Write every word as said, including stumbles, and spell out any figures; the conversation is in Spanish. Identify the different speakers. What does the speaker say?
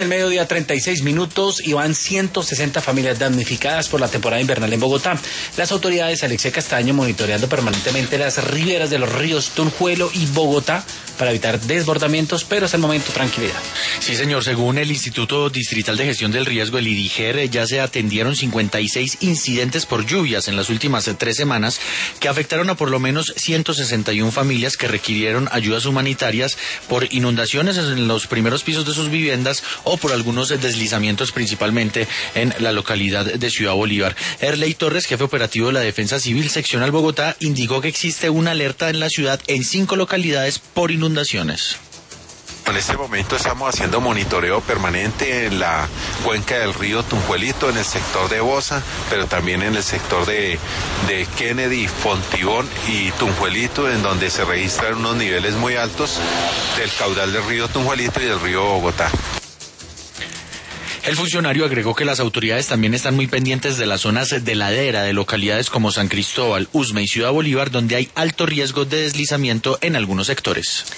Speaker 1: El mediodía treinta y seis minutos y van ciento sesenta familias damnificadas por la temporada invernal en Bogotá. Las autoridades, Alexia Castaño, monitoreando permanentemente las riberas de los ríos Tunjuelo y Bogotá para evitar desbordamientos, pero hasta el momento tranquilidad.
Speaker 2: Sí, señor, según el Instituto Distrital de Gestión del Riesgo, el IDIGER, ya se atendieron cincuenta y seis incidentes por lluvias en las últimas tres semanas que afectaron a por lo menos ciento sesenta y una familias que requirieron ayudas humanitarias por inundaciones en los primeros pisos de sus viviendas o por algunos deslizamientos, principalmente en la localidad de Ciudad Bolívar. Erley Torres, jefe operativo de la Defensa Civil Seccional Bogotá, indicó que existe una alerta en la ciudad en cinco localidades por inundaciones.
Speaker 3: En este momento estamos haciendo monitoreo permanente en la cuenca del río Tunjuelito, en el sector de Bosa, pero también en el sector de, de Kennedy, Fontibón y Tunjuelito, en donde se registran unos niveles muy altos del caudal del río Tunjuelito y del río Bogotá.
Speaker 2: El funcionario agregó que las autoridades también están muy pendientes de las zonas de ladera de localidades como San Cristóbal, Usme y Ciudad Bolívar, donde hay alto riesgo de deslizamiento en algunos sectores.